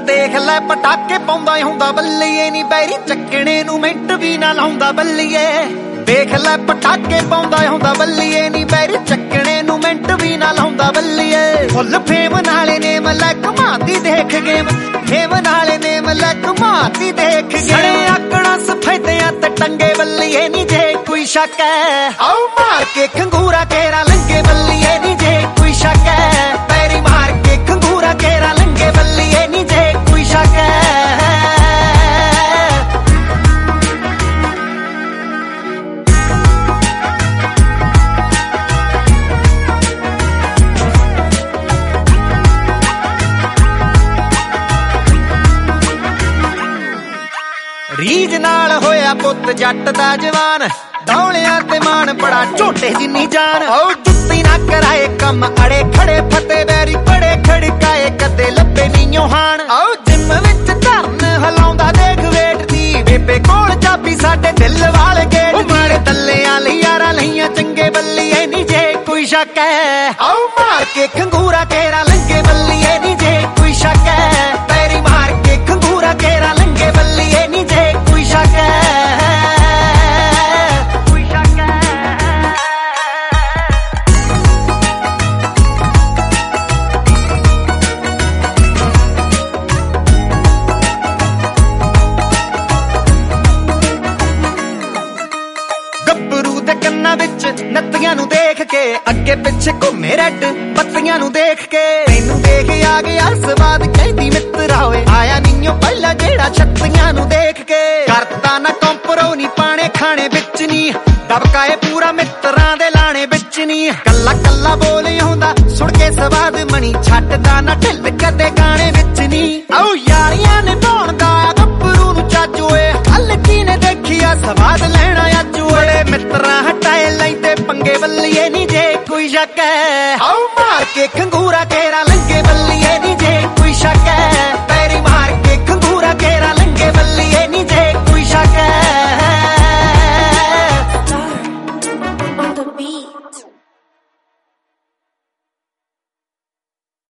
ਦੇਖ ਲੈ ਪਟਾਕੇ ਪਾਉਂਦਾ ਹੁੰਦਾ ਬੱਲੀਏ ਨੀ ਬੈਰੀ ਚੱਕਣੇ ਨੂੰ ਮਿੰਟ ਵੀ ਨਾ ਲਾਉਂਦਾ ਬੱਲੀਏ ਦੇਖ ਲੈ ਪਟਾਕੇ ਪਾਉਂਦਾ ਹੁੰਦਾ ਬੱਲੀਏ ਨੀ ਬੈਰੀ ਚੱਕਣੇ ਨੂੰ ਮਿੰਟ ਵੀ ਨਾ ਲਾਉਂਦਾ ਬੱਲੀਏ ਫੁੱਲ ਫੇਮ ਨਾਲੇ ਨੇ ਮਲਕ ਘੁਮਾਤੀ ਦੇਖ ਗੇਮ ਨਾਲੇ ਨੇ ਮਲਕ ਘੁਮਾਤੀ ਦੇਖ ਸੜੇ ਆਕੜਾਂ ਸਫੈਦਿਆਂ ਤੇ ਟੰਗੇ ਬੱਲੀਏ ਨੀ ਜੇ ਕੋਈ ਸ਼ੱਕ ਹੈ ਆਉ ਮਾਰ ਕੇ ਖੰਗੂਰਾ ਕੇਰਾ ਲੰਗੇ ਬੱਲੀਏ ਨੀ ਜੇ ਕੋਈ ਸ਼ੱਕ ਹੈ ਪੈਰੀ ਮਾਰ ਕੇ ਖੰਗੂਰਾ ਕੇਰਾ ਲੰਗੇ ਬੱਲੀਏ ਨੀ ਜੇ ਕੋਈ ਸ਼ੱਕ ਹੈ ਰੀਜ ਨਾਲ ਹੋਇਆ ਪੁੱਤ ਜੱਟ ਦਾ ਜਵਾਨ ਦੌਲਿਆਂ ਤੇ ਮਾਣ ਬੜਾ ਝੋਟੇ ਜਿੰਨੀ ਜਾਨ ਓ ਜੁੱਤੀ ਨਾ ਕਰਾਏ ਕੰਮ ਅੜੇ ਖੜੇ ਫਤੇ ਬੈਰੀ ਬੜੇ ਖੜਕਾਏ ਕਦੇ ਲੱਭੇ ਨੀਓ ਹਾਣ ਓ ਜਿੰਮ ਵਿੱਚ ਧਰਨ ਹਲਾਉਂਦਾ ਦੇਖ ਵੇਟ ਦੀ ਬੇਬੇ ਕੋਲ ਚਾਬੀ ਸਾਡੇ ਦਿਲ ਵਾਲੇ ਗੇਟ ਮਾਰੇ ਦੱਲਿਆਂ ਲਈ ਯਾਰਾਂ ਲਈਆਂ ਚੰਗੇ ਬੱਲੀਏ ਨੀ ਜੇ ਕੋਈ ਸ਼ੱਕ ਹੈ ਓ ਮਾਰ ਕੇ ਖੰਗੂਰਾ ਕੇਰਾ ਲੰਗੇ ਬੱਲੀਏ ਨੀ ਜੇ ਕੋਈ ਸ਼ੱਕ ਹੈ ਪੈਰੀ ਮਾਰ ਕੇ ਖੰਗੂਰਾ ਕੇਰਾ ਲੰਗੇ ਬੱਲੀਏ ਨੀ ਜੇ ਕੋਈ ਸ਼ੱਕ ਹੈ ਨੱਤੀਆਂ ਨੂੰ ਦੇਖ ਕੇ ਅੱਗੇ ਪਿੱਛੇ ਘੁੰਮੇ ਰੈਡ ਬੱਤੀਆਂ ਨੂੰ ਦੇਖ ਕੇ ਤੈਨੂੰ ਦੇਖ ਆ ਗਿਆ ਸਵਾਦ ਕਹਿੰਦੀ ਮਿੱਤਰਾ ਓਏ ਆਇਆ ਨੀਓ ਪਹਿਲਾਂ ਜਿਹੜਾ ਛੱਤੀਆਂ ਨੂੰ ਦੇਖ ਕੇ ਕਰਤਾ ਨਾ ਕੰਪਰੋ ਨੀ ਪਾਣੇ ਖਾਣੇ ਵਿੱਚ ਨੀ ਦਬਕਾਏ ਪੂਰਾ ਮਿੱਤਰਾਂ ਦੇ ਲਾਣੇ ਵਿੱਚ ਨੀ ਕੱਲਾ ਕੱਲਾ ਬੋਲ ਆਉਂਦਾ ਸੁਣ ਕੇ ਸਵਾਦ ਮਣੀ ਛੱਡਦਾ ਨਾ ਢਿੱਲ ਕਦੇ ਗਾਣੇ ਵਿੱਚ ਨੀ ਆਓ ਯਾਰੀਆਂ ਨੇ ਪਾਉਣਦਾ ਗੱਭਰੂ ਨੂੰ ਚੱਜ ਓਏ ਹਲਕੀ ਨੇ ਦੇਖਿਆ ਸਵਾਦ ਲੈਣਾ ਅੱਜ ਓਏ ਮਿੱਤਰਾਂ ਹਟਾਏ ਲੈਂਦੇ ਪੰਗੇ ਬੱਲੀਏ ਨੀ ਜੇ ਕੋਈ ਸ਼ੱਕ ਹੈ ਆਓ ਮਾਰ ਕੇ ਖੰਗੂਰਾ ਕੇਰਾ